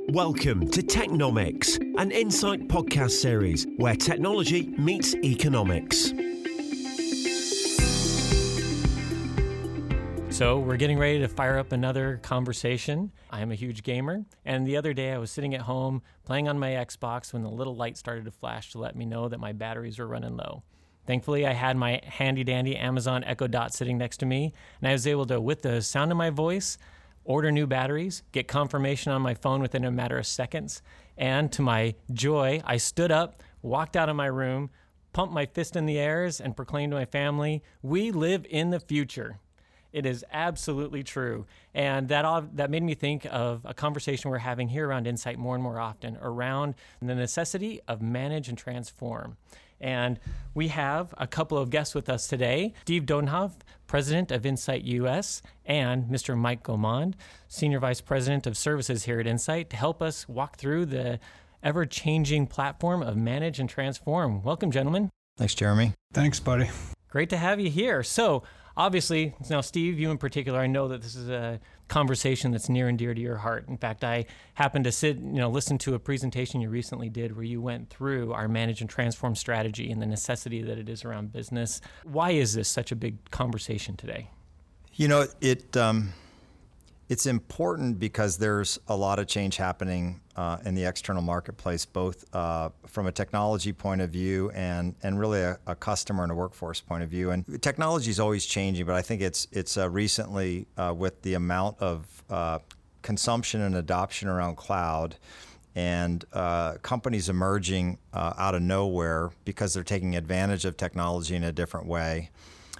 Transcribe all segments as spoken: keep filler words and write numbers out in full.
Welcome to Technomics, an Insight podcast series where technology meets economics. So we're getting ready to fire up another conversation. I'm a huge gamer, and the other day I was sitting at home playing on my Xbox when the little light started to flash to let me know that my batteries were running low. Thankfully, I had my handy-dandy Amazon Echo Dot sitting next to me, and I was able to, with the sound of my voice, order new batteries, get confirmation on my phone within a matter of seconds, and to my joy, I stood up, walked out of my room, pumped my fist in the airs, and proclaimed to my family, "We live in the future." It is absolutely true. And that all, that made me think of a conversation we're having here around Insight more and more often around the necessity of manage and transform. And we have a couple of guests with us today, Steve Dodenhoff, President of Insight U S, and Mister Mike Gaumond, Senior Vice President of Services here at Insight, to help us walk through the ever-changing platform of manage and transform. Welcome, gentlemen. Thanks, Jeremy. Thanks, buddy. Great to have you here. So, obviously, now, Steve, you in particular, I know that this is a conversation that's near and dear to your heart. In fact, I happened to sit, you know, listen to a presentation you recently did where you went through our manage and transform strategy and the necessity that it is around business. Why is this such a big conversation today? You know, it um, it's important because there's a lot of change happening uh, in the external marketplace, both uh, from a technology point of view and and really a, a customer and a workforce point of view. And technology is always changing, but I think it's it's uh, recently uh, with the amount of uh, consumption and adoption around cloud, and uh, companies emerging uh, out of nowhere because they're taking advantage of technology in a different way.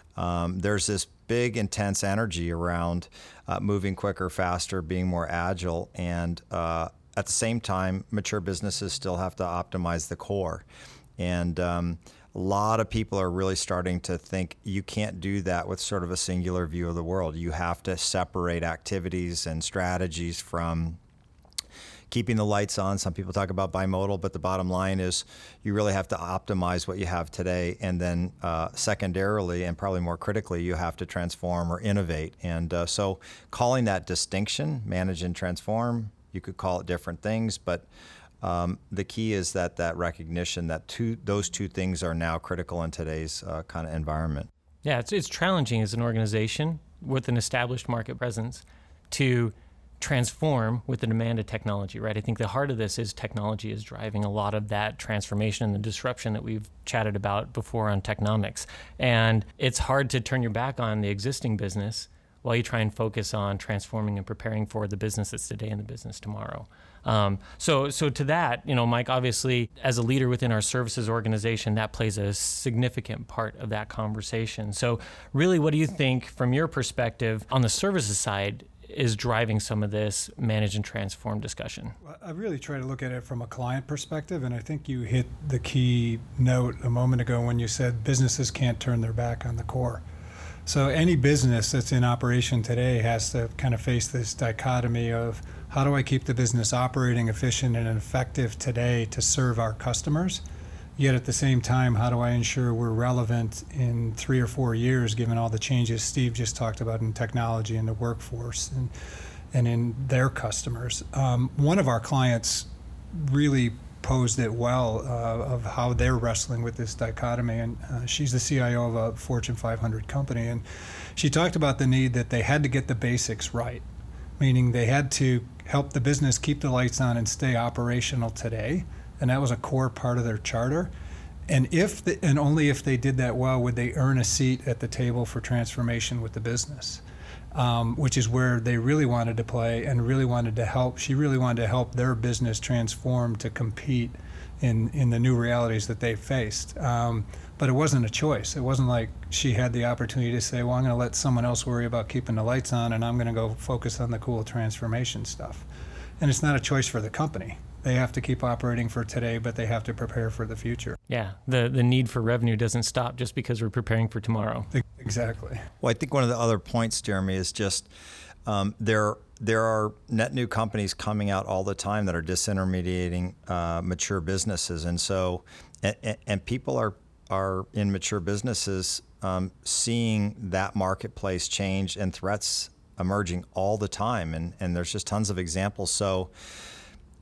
Um, there's this big, intense energy around uh, moving quicker, faster, being more agile, and uh, at the same time, mature businesses still have to optimize the core. And um, a lot of people are really starting to think you can't do that with sort of a singular view of the world. You have to separate activities and strategies from keeping the lights on. Some people talk about bimodal, but the bottom line is you really have to optimize what you have today. And then uh, secondarily, and probably more critically, you have to transform or innovate. And uh, so calling that distinction, manage and transform, you could call it different things, but um, the key is that that recognition that two, those two things are now critical in today's uh, kind of environment. Yeah, it's, it's challenging as an organization with an established market presence to transform with the demand of technology, right? I think the heart of this is technology is driving a lot of that transformation and the disruption that we've chatted about before on Technomics. And it's hard to turn your back on the existing business while you try and focus on transforming and preparing for the business that's today and the business tomorrow. Um, so, so to that, you know, Mike, obviously, as a leader within our services organization, that plays a significant part of that conversation. So really, what do you think, from your perspective, on the services side, is driving some of this manage and transform discussion? I really try to look at it from a client perspective, and I think you hit the key note a moment ago when you said businesses can't turn their back on the core. So any business that's in operation today has to kind of face this dichotomy of how do I keep the business operating efficient and effective today to serve our customers? Yet at the same time, how do I ensure we're relevant in three or four years, given all the changes Steve just talked about in technology and the workforce and, and in their customers? Um, one of our clients really posed it well uh, of how they're wrestling with this dichotomy. And uh, she's the C I O of a Fortune five hundred company. And she talked about the need that they had to get the basics right, meaning they had to help the business keep the lights on and stay operational today. And that was a core part of their charter. And if the, and only if they did that well would they earn a seat at the table for transformation with the business, um, which is where they really wanted to play and really wanted to help. She really wanted to help their business transform to compete in, in the new realities that they faced. Um, but it wasn't a choice. It wasn't like she had the opportunity to say, well, I'm going to let someone else worry about keeping the lights on and I'm going to go focus on the cool transformation stuff. And it's not a choice for the company. They have to keep operating for today, but they have to prepare for the future. Yeah, the, the need for revenue doesn't stop just because we're preparing for tomorrow. Exactly. Well, I think one of the other points, Jeremy, is just um, there, there are net new companies coming out all the time that are disintermediating uh, mature businesses. And so, and, and people are, are in mature businesses um, seeing that marketplace change and threats emerging all the time. And, and there's just tons of examples. So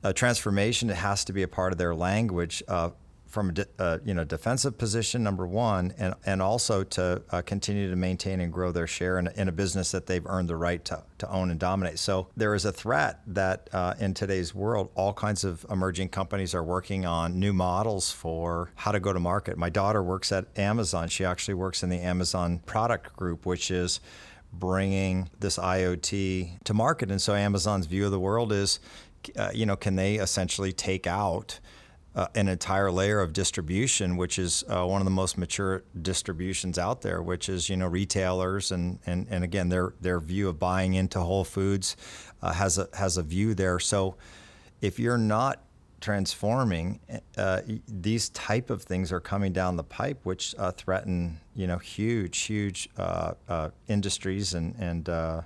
uh, transformation, it has to be a part of their language uh, from a de- uh, you know defensive position, number one, and and also to uh, continue to maintain and grow their share in, in a business that they've earned the right to, to own and dominate. So there is a threat that uh, in today's world, all kinds of emerging companies are working on new models for how to go to market. My daughter works at Amazon. She actually works in the Amazon product group, which is bringing this I O T to market. And so Amazon's view of the world is, uh, you know, can they essentially take out Uh, an entire layer of distribution, which is uh, one of the most mature distributions out there, which is, you know, retailers and, and, and again, their their view of buying into Whole Foods uh, has a has a view there. So if you're not transforming, uh, these type of things are coming down the pipe, which uh, threaten, you know, huge, huge uh, uh, industries and, and uh,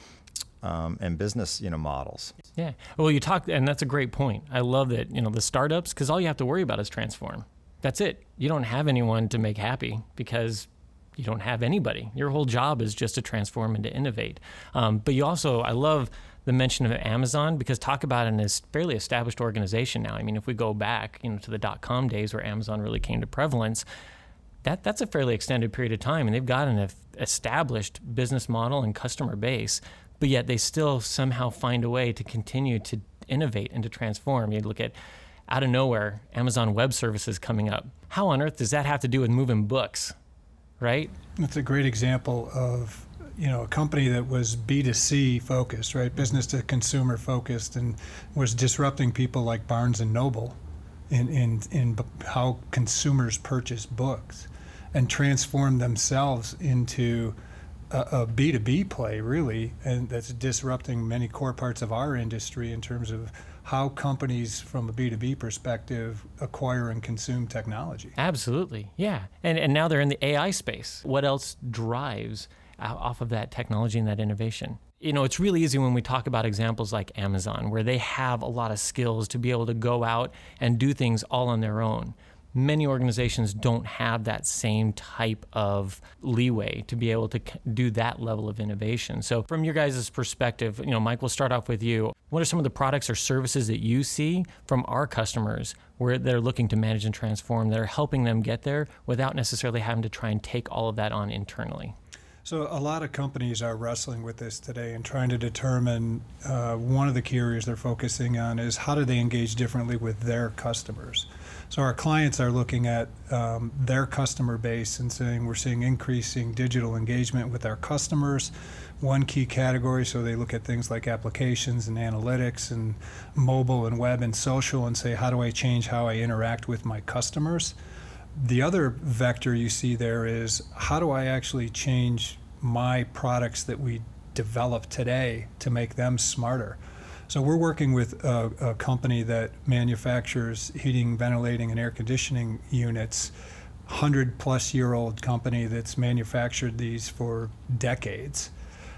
Um, and business, you know, models. Yeah. Well, you talk, and that's a great point. I love that, you know, the startups, because all you have to worry about is transform. That's it. You don't have anyone to make happy because you don't have anybody. Your whole job is just to transform and to innovate. Um, but you also, I love the mention of Amazon, because talk about it as fairly established organization now. I mean, if we go back, you know, to the dot-com days where Amazon really came to prevalence, that that's a fairly extended period of time, and they've got an established business model and customer base. But yet they still somehow find a way to continue to innovate and to transform. You look at, out of nowhere, Amazon Web Services coming up. How on earth does that have to do with moving books, right? That's a great example of, you know, a company that was B two C focused, right, business to consumer focused, and was disrupting people like Barnes and Noble in, in, in how consumers purchase books, and transformed themselves into a, a B two B play, really, and that's disrupting many core parts of our industry in terms of how companies from a B two B perspective acquire and consume technology. Absolutely, yeah. And and now they're in the A I space. What else drives off of that technology and that innovation? You know, it's really easy when we talk about examples like Amazon, where they have a lot of skills to be able to go out and do things all on their own. Many organizations don't have that same type of leeway to be able to do that level of innovation. So from your guys' perspective, you know, Mike, we'll start off with you. What are some of the products or services that you see from our customers where they're looking to manage and transform that are helping them get there without necessarily having to try and take all of that on internally? So a lot of companies are wrestling with this today and trying to determine uh, one of the key areas they're focusing on is how do they engage differently with their customers. So our clients are looking at um, their customer base and saying we're seeing increasing digital engagement with our customers. One key category, so they look at things like applications and analytics and mobile and web and social and say, how do I change how I interact with my customers? The other vector you see there is how do I actually change my products that we develop today to make them smarter? So we're working with a, a company that manufactures heating, ventilating, and air conditioning units, hundred plus year old company that's manufactured these for decades.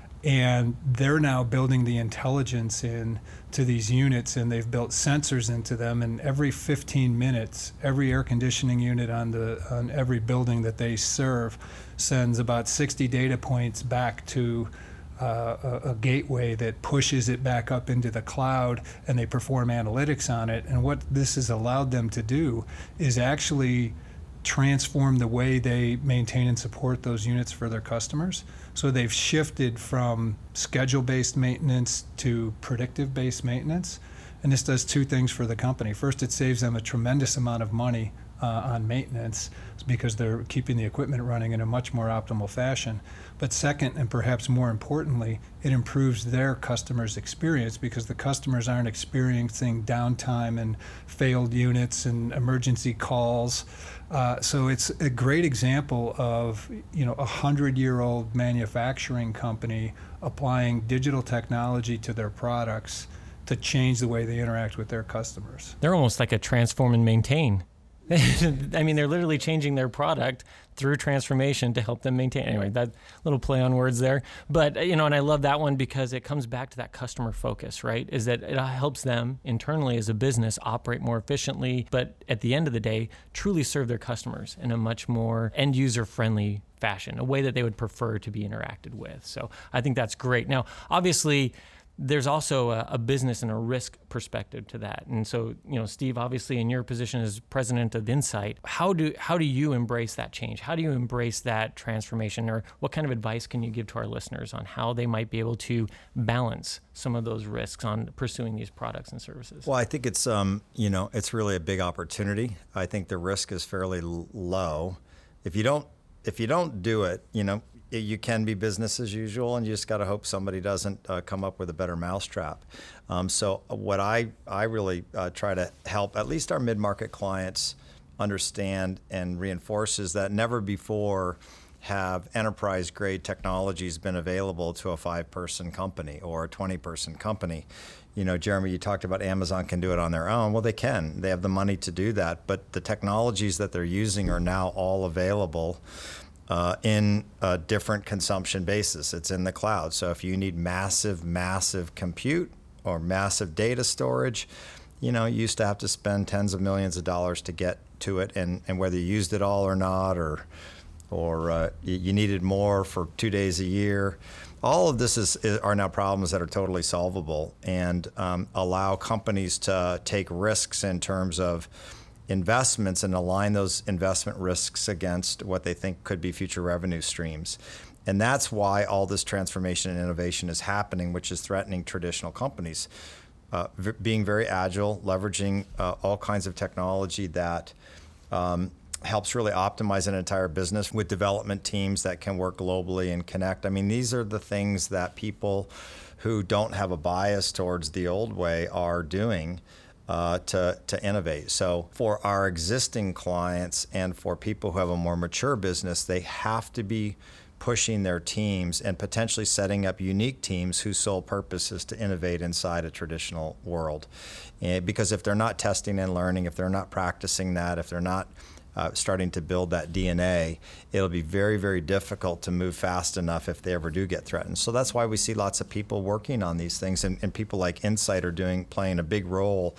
And they're now building the intelligence in to these units, and they've built sensors into them, and every fifteen minutes, every air conditioning unit on the on every building that they serve sends about sixty data points back to uh, a, a gateway that pushes it back up into the cloud, and they perform analytics on it. And what this has allowed them to do is actually transform the way they maintain and support those units for their customers. So they've shifted from schedule-based maintenance to predictive-based maintenance. And this does two things for the company. First, it saves them a tremendous amount of money uh, on maintenance because they're keeping the equipment running in a much more optimal fashion. But second, and perhaps more importantly, it improves their customers' experience because the customers aren't experiencing downtime and failed units and emergency calls. Uh, so it's a great example of, you know, a hundred-year-old manufacturing company applying digital technology to their products to change the way they interact with their customers. They're almost like a transform and maintain. I mean, they're literally changing their product through transformation to help them maintain. Anyway, that little play on words there. But, you know, and I love that one because it comes back to that customer focus, right? Is that it helps them internally as a business operate more efficiently, but at the end of the day, truly serve their customers in a much more end-user friendly fashion, a way that they would prefer to be interacted with. So I think that's great. Now, obviously, there's also a, a business and a risk perspective to that. And so, you know, Steve, obviously in your position as president of Insight, how do how do you embrace that change? How do you embrace that transformation? Or what kind of advice can you give to our listeners on how they might be able to balance some of those risks on pursuing these products and services? Well, I think it's, um, you know, it's really a big opportunity. I think the risk is fairly l- low. If you don't, if you don't do it, you know, you can be business as usual, and you just got to hope somebody doesn't uh, come up with a better mousetrap. Um, so what I, I really uh, try to help at least our mid-market clients understand and reinforce is that never before have enterprise-grade technologies been available to a five-person company or a twenty-person company. You know, Jeremy, you talked about Amazon can do it on their own. Well, they can. They have the money to do that, but the technologies that they're using are now all available Uh, in a different consumption basis. It's in the cloud. So if you need massive, massive compute or massive data storage, you know, you used to have to spend tens of millions of dollars to get to it, and, and whether you used it all or not, or or uh, you needed more for two days a year. All of this is, is are now problems that are totally solvable, and um, allow companies to take risks in terms of investments and align those investment risks against what they think could be future revenue streams. And that's why all this transformation and innovation is happening, which is threatening traditional companies. Uh, v- being very agile, leveraging uh, all kinds of technology that um, helps really optimize an entire business with development teams that can work globally and connect. I mean, these are the things that people who don't have a bias towards the old way are doing Uh, to, to innovate. So for our existing clients and for people who have a more mature business, they have to be pushing their teams and potentially setting up unique teams whose sole purpose is to innovate inside a traditional world. And because if they're not testing and learning, if they're not practicing that, if they're not uh, starting to build that D N A, it'll be very, very difficult to move fast enough if they ever do get threatened. So that's why we see lots of people working on these things, and, and people like Insight are doing playing a big role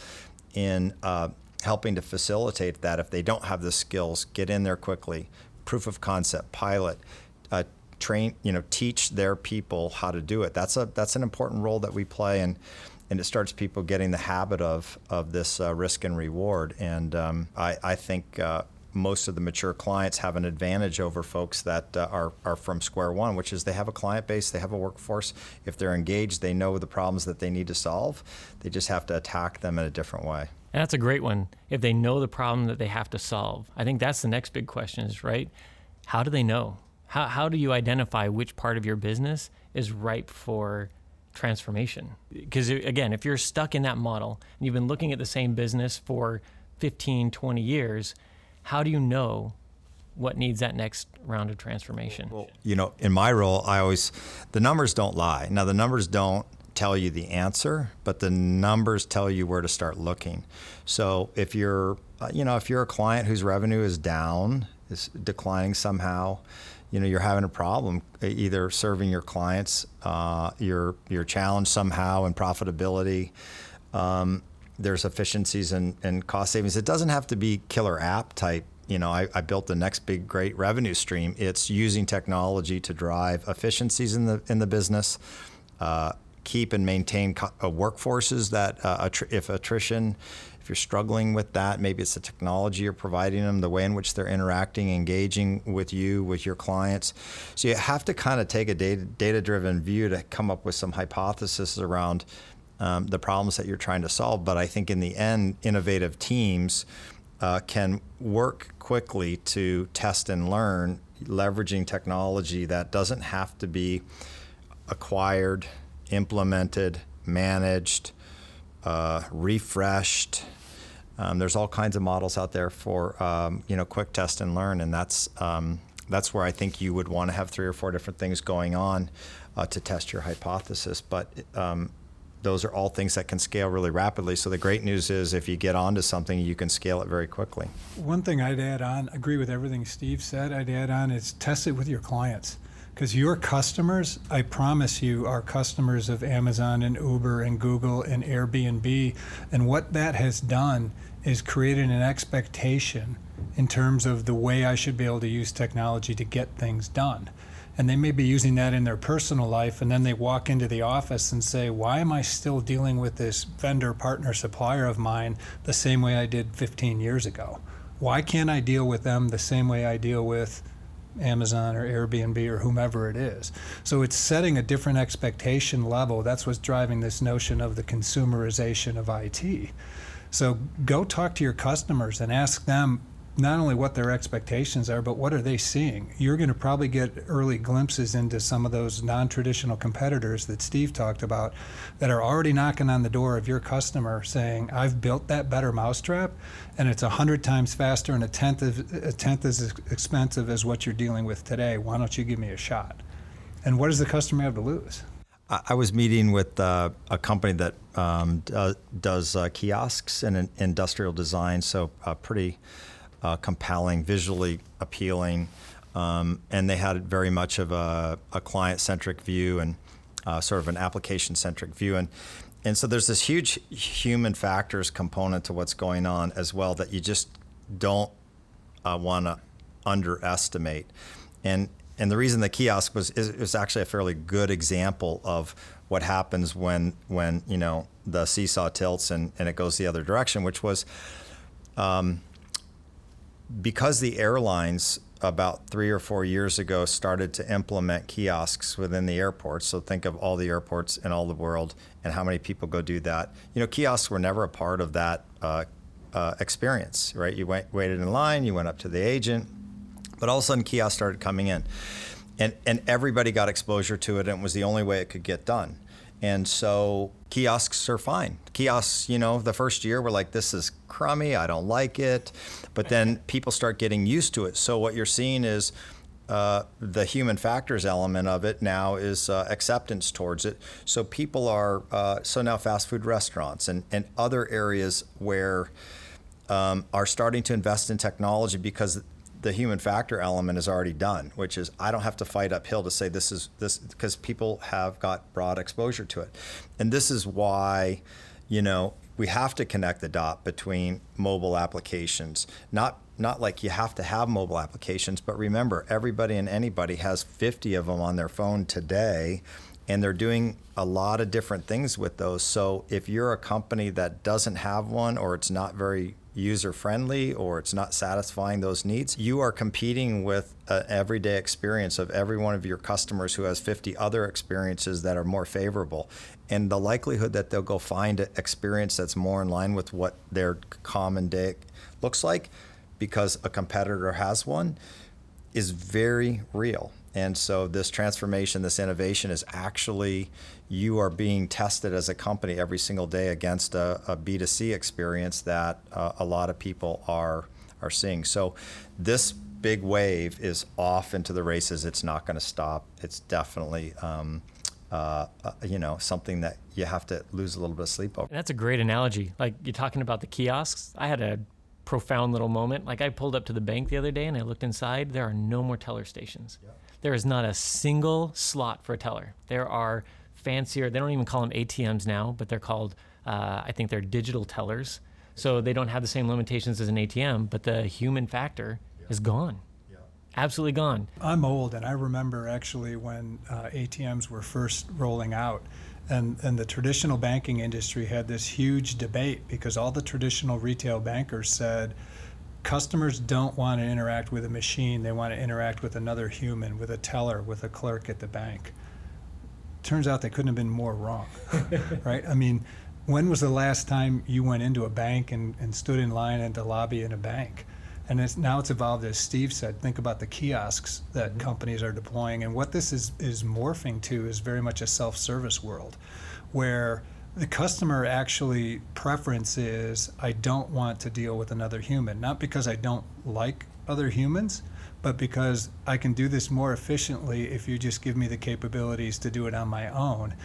in uh, helping to facilitate that. If they don't have the skills, get in there quickly, proof of concept, pilot, uh, train, you know, teach their people how to do it. That's a that's an important role that we play, and and it starts people getting the habit of of this uh, risk and reward. And um, I I think uh, most of the mature clients have an advantage over folks that uh, are are from square one, which is they have a client base, they have a workforce. If they're engaged, they know the problems that they need to solve. They just have to attack them in a different way. And that's a great one. If they know the problem that they have to solve, I think that's the next big question is, right? How do they know? How how do you identify which part of your business is ripe for transformation? Because again, if you're stuck in that model and you've been looking at the same business for fifteen, twenty years, how do you know what needs that next round of transformation? Well, you know, in my role, I always, the numbers don't lie. Now, the numbers don't tell you the answer, but the numbers tell you where to start looking. So if you're, uh, you know, if you're a client whose revenue is down, is declining somehow, you know, you're having a problem either serving your clients, uh, you're, you're challenged somehow in profitability, um, there's efficiencies and, and cost savings. It doesn't have to be killer app type. You know, I, I built the next big great revenue stream. It's using technology to drive efficiencies in the in the business, uh, keep and maintain co- uh, workforces that uh, attri- if attrition, if you're struggling with that, maybe it's the technology you're providing them, the way in which they're interacting, engaging with you, with your clients. So you have to kind of take a data, data-driven view to come up with some hypotheses around Um, the problems that you're trying to solve. But I think in the end, innovative teams uh, can work quickly to test and learn, leveraging technology that doesn't have to be acquired, implemented, managed, uh, refreshed. Um, there's all kinds of models out there for um, you know, quick test and learn, and that's um, that's where I think you would want to have three or four different things going on uh, to test your hypothesis. But um, those are all things that can scale really rapidly. So the great news is if you get onto something, you can scale it very quickly. One thing I'd add on, agree with everything Steve said, I'd add on is test it with your clients. Because your customers, I promise you, are customers of Amazon and Uber and Google and Airbnb. And what that has done is created an expectation in terms of the way I should be able to use technology to get things done. And they may be using that in their personal life, and then they walk into the office and say, why am I still dealing with this vendor, partner, supplier of mine the same way I did fifteen years ago? Why can't I deal with them the same way I deal with Amazon or Airbnb or whomever it is? So it's setting a different expectation level. That's what's driving this notion of the consumerization of I T. So go talk to your customers and ask them not only what their expectations are, but what are they seeing? You're going to probably get early glimpses into some of those non-traditional competitors that Steve talked about that are already knocking on the door of your customer saying, I've built that better mousetrap, and it's a hundred times faster and a tenth of, a tenth as expensive as what you're dealing with today. Why don't you give me a shot? And what does the customer have to lose? I was meeting with uh, a company that um, does, does uh, kiosks and industrial design, so uh, pretty Uh, compelling, visually appealing, um, and they had very much of a, a client-centric view and uh, sort of an application-centric view. And and so there's this huge human factors component to what's going on as well that you just don't uh, want to underestimate. And and the reason the kiosk was is, is actually a fairly good example of what happens when when you know the seesaw tilts and, and it goes the other direction, which was. Um, Because the airlines about three or four years ago started to implement kiosks within the airports, so think of all the airports in all the world and how many people go do that. You know, kiosks were never a part of that uh, uh, experience, right? You went, waited in line, you went up to the agent, but all of a sudden kiosks started coming in. And, and everybody got exposure to it, and it was the only way it could get done. And so kiosks are fine. Kiosks, you know, the first year we're like, this is crummy, I don't like it. But then people start getting used to it. So what you're seeing is uh, the human factors element of it now is uh, acceptance towards it. So people are, uh, so now fast food restaurants and, and other areas where um, are starting to invest in technology because the human factor element is already done, which is I don't have to fight uphill to say this is this, because people have got broad exposure to it. And this is why, you know, we have to connect the dot between mobile applications. Not not like you have to have mobile applications, but remember, everybody and anybody has fifty of them on their phone today, and they're doing a lot of different things with those. So if you're a company that doesn't have one, or it's not very user-friendly, or it's not satisfying those needs, you are competing with an everyday experience of every one of your customers who has fifty other experiences that are more favorable. And the likelihood that they'll go find an experience that's more in line with what their common day looks like because a competitor has one is very real. And so this transformation, this innovation is actually, you are being tested as a company every single day against a, a B two C experience that uh, a lot of people are are seeing. So this big wave is off into the races. It's not going to stop. It's definitely, um, uh, uh, you know, something that you have to lose a little bit of sleep over. And that's a great analogy. Like you're talking about the kiosks. I had a profound little moment. Like I pulled up to the bank the other day and I looked inside. There are no more teller stations. Yep. There is not a single slot for a teller. There are fancier, they don't even call them A T Ms now, but they're called, uh, I think they're digital tellers. So they don't have the same limitations as an A T M, but the human factor yeah. is gone. Yeah. Absolutely gone. I'm old, and I remember actually when uh, A T Ms were first rolling out, and, and the traditional banking industry had this huge debate because all the traditional retail bankers said, customers don't want to interact with a machine. They want to interact with another human, with a teller, with a clerk at the bank. Turns out they couldn't have been more wrong, right? I mean, when was the last time you went into a bank and, and stood in line at the lobby in a bank? And it's, now it's evolved, as Steve said, think about the kiosks that mm-hmm. companies are deploying. And what this is, is morphing to is very much a self-service world where the customer actually preference is, I don't want to deal with another human, not because I don't like other humans, but because I can do this more efficiently if you just give me the capabilities to do it on my own.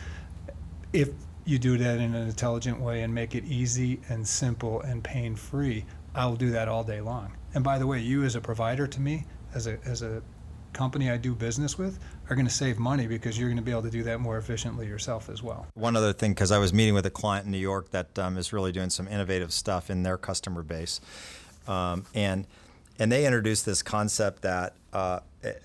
If you do that in an intelligent way and make it easy and simple and pain-free, I'll do that all day long. And by the way, you as a provider to me, as a as a company I do business with, are going to save money because you're going to be able to do that more efficiently yourself as well. One other thing, because I was meeting with a client in New York that um, is really doing some innovative stuff in their customer base, um, and and they introduced this concept that uh,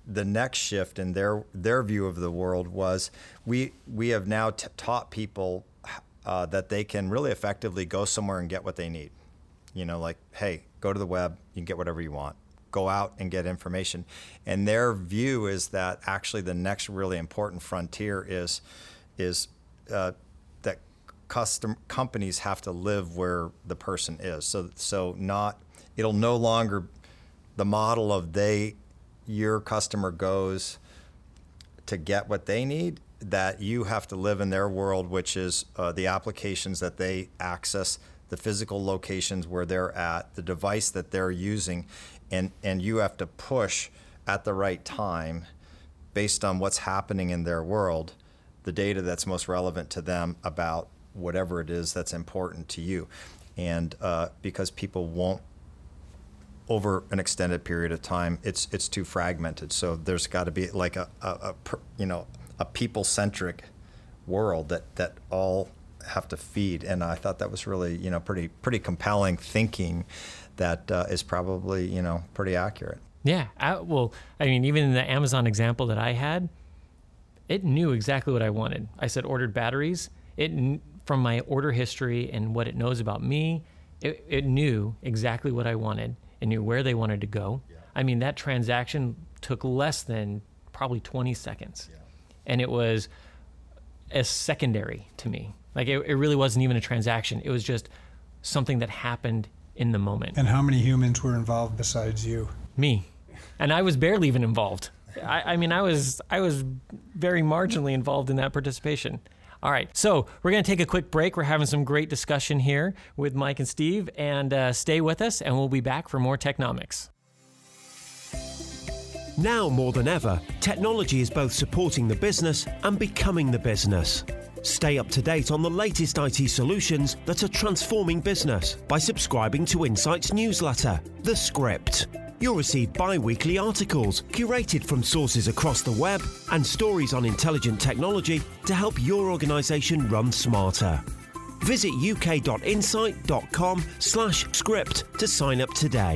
the next shift in their their view of the world was we we have now t- taught people uh, that they can really effectively go somewhere and get what they need. You know, like, hey, go to the web, you can get whatever you want. Go out and get information. And their view is that actually the next really important frontier is is uh, that custom companies have to live where the person is. So so not it'll no longer the model of they your customer goes to get what they need, that you have to live in their world, which is uh, the applications that they access, the physical locations where they're at, the device that they're using, and, and you have to push at the right time based on what's happening in their world, the data that's most relevant to them about whatever it is that's important to you. And uh, because people won't, over an extended period of time, it's it's too fragmented. So there's got to be like a, a, a you know a people-centric world that, that all have to feed. And I thought that was really you know pretty pretty compelling thinking that uh, is probably you know pretty accurate. Yeah, I, well, I mean, even in the Amazon example that I had, it knew exactly what I wanted. I said ordered batteries. It from my order history and what it knows about me, it, it knew exactly what I wanted. And knew where they wanted to go. Yeah. I mean, that transaction took less than probably twenty seconds. Yeah. And it was as secondary to me. Like it, it really wasn't even a transaction. It was just something that happened in the moment. And how many humans were involved besides you? Me. And I was barely even involved. I, I mean, I was I was very marginally involved in that participation. All right, so we're going to take a quick break. We're having some great discussion here with Mike and Steve, and uh, stay with us, and we'll be back for more Technomics. Now more than ever, technology is both supporting the business and becoming the business. Stay up to date on the latest I T solutions that are transforming business by subscribing to Insight's newsletter, The Script. You'll receive bi-weekly articles curated from sources across the web and stories on intelligent technology to help your organization run smarter. Visit uk.insight.com slash script to sign up today.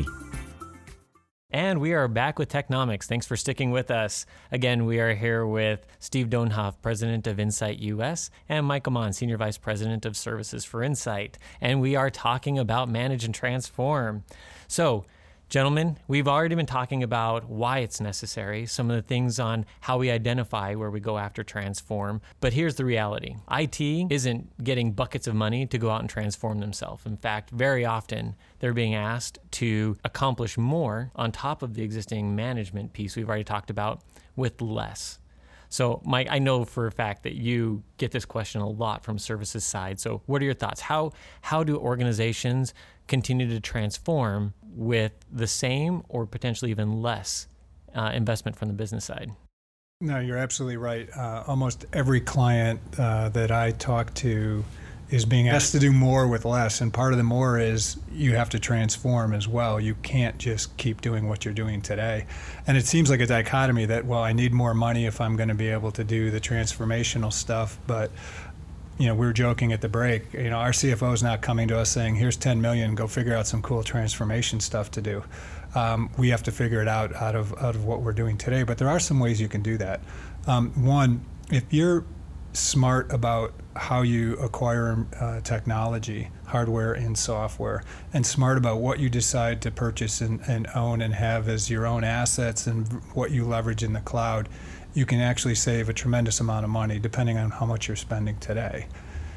And we are back with Technomics. Thanks for sticking with us. Again, we are here with Steve Doenhoff, President of Insight U S, and Mike Amon, Senior Vice President of Services for Insight. And we are talking about Manage and Transform. So, gentlemen, we've already been talking about why it's necessary, some of the things on how we identify where we go after transform. But here's the reality. I T isn't getting buckets of money to go out and transform themselves. In fact, very often they're being asked to accomplish more on top of the existing management piece we've already talked about with less. So, Mike, I know for a fact that you get this question a lot from services side. So what are your thoughts? How how do organizations continue to transform with the same or potentially even less uh, investment from the business side? No, you're absolutely right. Uh, almost every client uh, that I talk to is being asked to do more with less. And part of the more is you have to transform as well. You can't just keep doing what you're doing today. And it seems like a dichotomy that, well, I need more money if I'm going to be able to do the transformational stuff. But, you know, we were joking at the break, you know, our C F O is not coming to us saying, here's ten million, go figure out some cool transformation stuff to do. Um, we have to figure it out out of, out of what we're doing today. But there are some ways you can do that. Um, one, if you're smart about how you acquire uh, technology, hardware and software, and smart about what you decide to purchase and, and own and have as your own assets and what you leverage in the cloud, you can actually save a tremendous amount of money depending on how much you're spending today.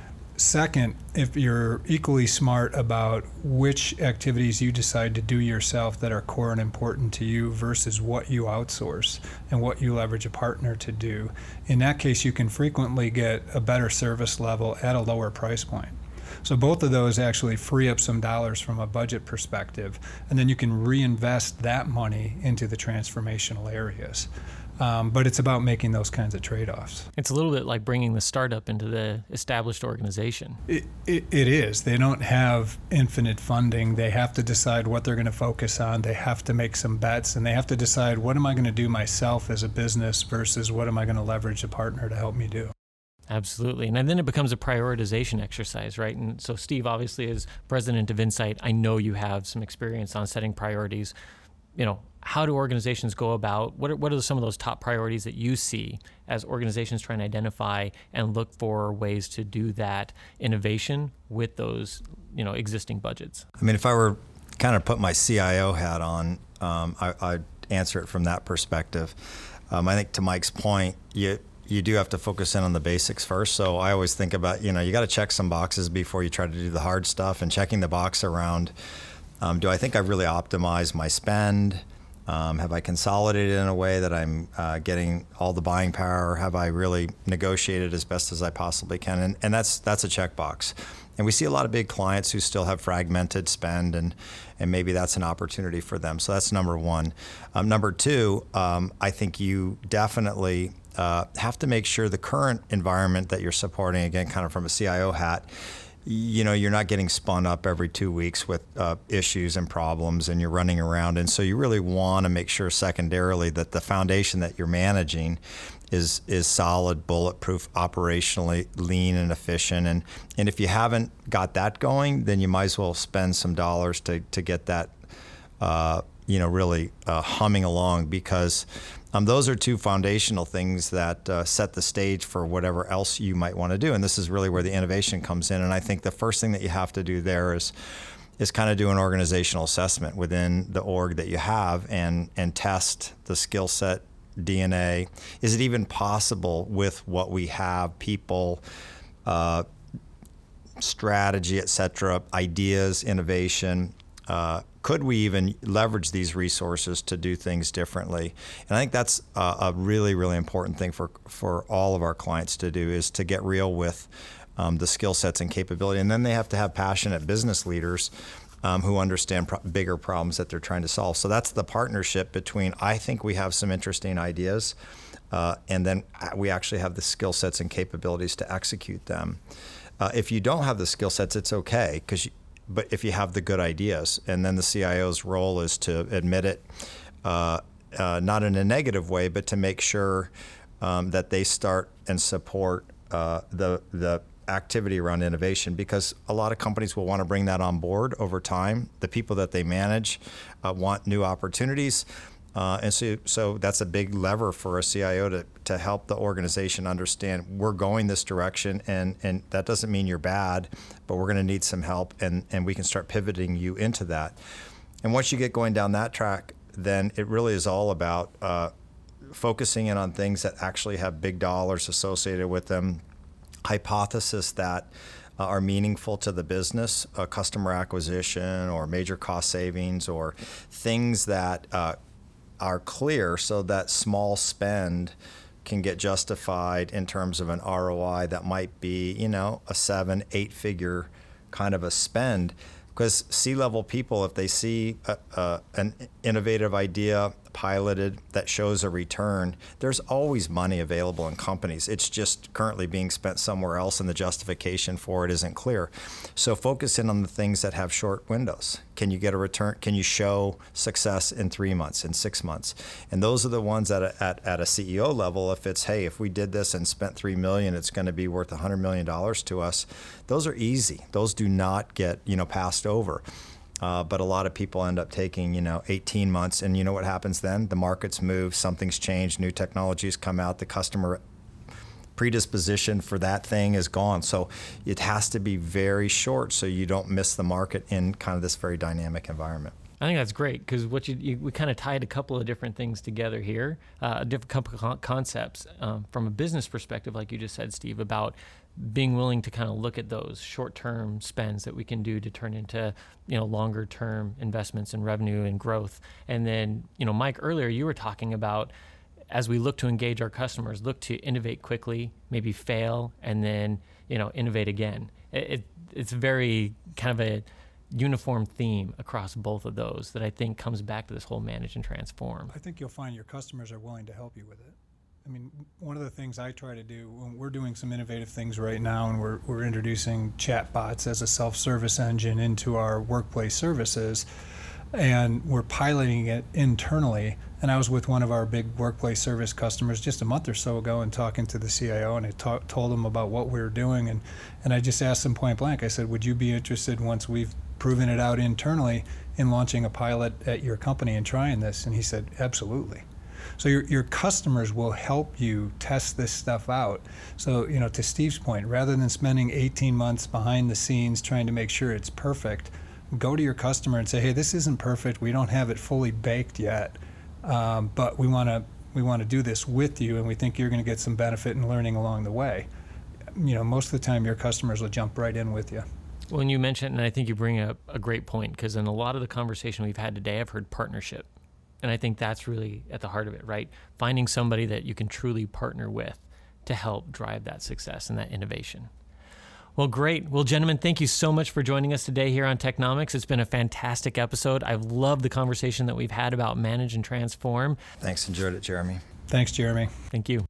Second, if you're equally smart about which activities you decide to do yourself that are core and important to you versus what you outsource and what you leverage a partner to do, in that case you can frequently get a better service level at a lower price point. So both of those actually free up some dollars from a budget perspective, and then you can reinvest that money into the transformational areas. Um, but it's about making those kinds of trade-offs. It's a little bit like bringing the startup into the established organization. It, it, it is. They don't have infinite funding. They have to decide what they're going to focus on. They have to make some bets, and they have to decide what am I going to do myself as a business versus what am I going to leverage a partner to help me do. Absolutely. And then it becomes a prioritization exercise, right? And so Steve, obviously, as president of Insight, I know you have some experience on setting priorities. You know, how do organizations go about, what are, what are some of those top priorities that you see as organizations trying to identify and look for ways to do that innovation with those, you know, existing budgets? I mean, if I were kind of put my C I O hat on, um, I, I'd answer it from that perspective. Um, I think to Mike's point, you you do have to focus in on the basics first. So I always think about, you know, you got to check some boxes before you try to do the hard stuff, and checking the box around, um, do I think I've really optimized my spend? Um, have I consolidated in a way that I'm uh, getting all the buying power? Have I really negotiated as best as I possibly can? And, and that's that's a checkbox. And we see a lot of big clients who still have fragmented spend, and, and maybe that's an opportunity for them. So that's number one. Um, number two, um, I think you definitely uh, have to make sure the current environment that you're supporting, again, kind of from a C I O hat, you know, you're not getting spun up every two weeks with uh, issues and problems, and you're running around. And so you really want to make sure secondarily that the foundation that you're managing is is solid, bulletproof, operationally lean and efficient. And and if you haven't got that going, then you might as well spend some dollars to, to get that, uh, you know, really uh, humming along, because um, those are two foundational things that uh, set the stage for whatever else you might want to do. And this is really where the innovation comes in. And I think the first thing that you have to do there is is kind of do an organizational assessment within the org that you have, and and test the skill set, D N A. Is it even possible with what we have, people, uh, strategy, et cetera, ideas, innovation? Uh, could we even leverage these resources to do things differently? And I think that's a, a really, really important thing for, for all of our clients to do, is to get real with um, the skill sets and capability. And then they have to have passionate business leaders Um, who understand pro- bigger problems that they're trying to solve. So that's the partnership between, I think we have some interesting ideas, uh, and then we actually have the skill sets and capabilities to execute them. Uh, if you don't have the skill sets, it's okay, because but if you have the good ideas, and then the C I O's role is to admit it, uh, uh, not in a negative way, but to make sure um, that they start and support uh, the the activity around innovation, because a lot of companies will want to bring that on board over time. The people that they manage uh, want new opportunities. Uh, and so, so that's a big lever for a C I O to, to help the organization understand we're going this direction, and, and that doesn't mean you're bad, but we're going to need some help, and, and we can start pivoting you into that. And once you get going down that track, then it really is all about uh, focusing in on things that actually have big dollars associated with them, hypotheses that uh, are meaningful to the business, uh, customer acquisition or major cost savings, or things that uh, are clear, so that small spend can get justified in terms of an R O I that might be, you know, a seven, eight figure kind of a spend. Because C-level people, if they see a, a, an innovative idea piloted that shows a return, there's always money available in companies. It's just currently being spent somewhere else, and the justification for it isn't clear. So focus in on the things that have short windows. Can you get a return? Can you show success in three months, in six months? And those are the ones at a, at, at a C E O level. If it's, hey, if we did this and spent three million dollars, it's going to be worth one hundred million dollars to us. Those are easy. Those do not get, you know, passed over. Uh, but a lot of people end up taking, you know, eighteen months, and you know what happens then? The markets move, something's changed, new technologies come out, the customer predisposition for that thing is gone. So it has to be very short so you don't miss the market in kind of this very dynamic environment. I think that's great, because what you, you we kind of tied a couple of different things together here, uh, different couple of concepts um, from a business perspective, like you just said, Steve, about being willing to kind of look at those short-term spends that we can do to turn into, you know, longer-term investments in revenue and growth. And then, you know, Mike, earlier you were talking about, as we look to engage our customers, look to innovate quickly, maybe fail, and then, you know, innovate again. It, it, it's very kind of a uniform theme across both of those that I think comes back to this whole manage and transform. I think you'll find your customers are willing to help you with it. I mean, one of the things I try to do, when we're doing some innovative things right now, and we're, we're introducing chatbots as a self-service engine into our workplace services, and we're piloting it internally. And I was with one of our big workplace service customers just a month or so ago and talking to the C I O, and I talk, told them about what we were doing. And, and I just asked them point blank, I said, would you be interested, once we've proving it out internally in launching a pilot at your company and trying this? And he said, absolutely. So your, your customers will help you test this stuff out. So, you know, to Steve's point, rather than spending eighteen months behind the scenes trying to make sure it's perfect, go to your customer and say, hey, this isn't perfect. We don't have it fully baked yet, um, but we want to we want to do this with you, and we think you're going to get some benefit in learning along the way. You know, most of the time your customers will jump right in with you. When you mentioned, and I think you bring up a great point, because in a lot of the conversation we've had today, I've heard partnership. And I think that's really at the heart of it, right? Finding somebody that you can truly partner with to help drive that success and that innovation. Well, great. Well, gentlemen, thank you so much for joining us today here on Technomics. It's been a fantastic episode. I've loved the conversation that we've had about Manage and Transform. Thanks. Enjoyed it, Jeremy. Thanks, Jeremy. Thank you.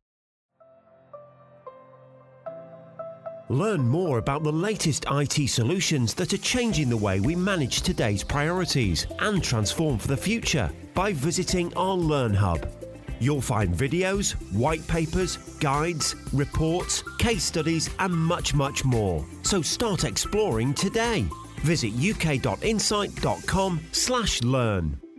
Learn more about the latest I T solutions that are changing the way we manage today's priorities and transform for the future by visiting our Learn Hub. You'll find videos, white papers, guides, reports, case studies, and much, much more. So start exploring today. Visit uk dot insight dot com slash learn.